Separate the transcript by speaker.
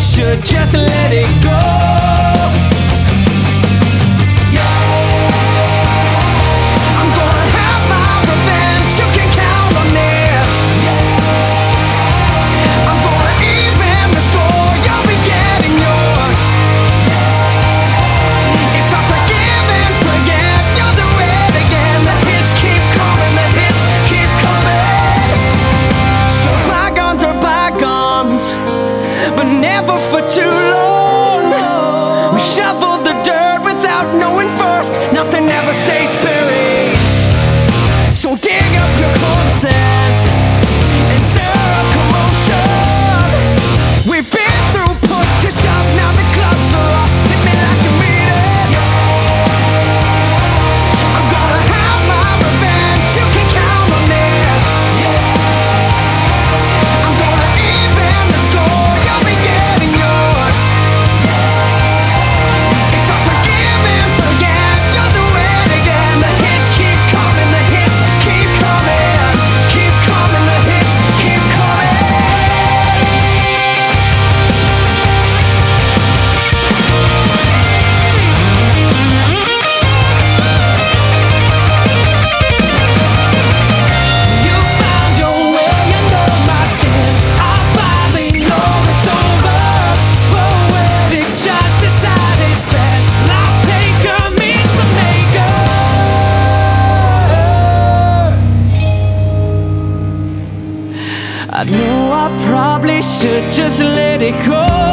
Speaker 1: should just let it go. I'm gonna have my revenge, you can count on it. I'm gonna even the score, you'll be getting yours. If I forgive and forget, you'll do it again. The hits keep coming, the hits keep coming. So bygones are bygones, but never for too long. We shovel the dirt without knowing first, nothing ever stays buried. So dig up your corpses and stir up commotion. We've been through push to shove, now the gloves are off. Hit me like you mean it. I'm gonna have my revenge, you can count on it. I'm gonna even the score, you'll be getting yours. If I forgive and forget, you'll do it again. The hits keep coming, the hits keep coming. Keep coming, the hits keep coming. You found your way under my skin. I finally know it's over. Poetic justice at its best. Life taker meets the maker. I know I probably should just let it go.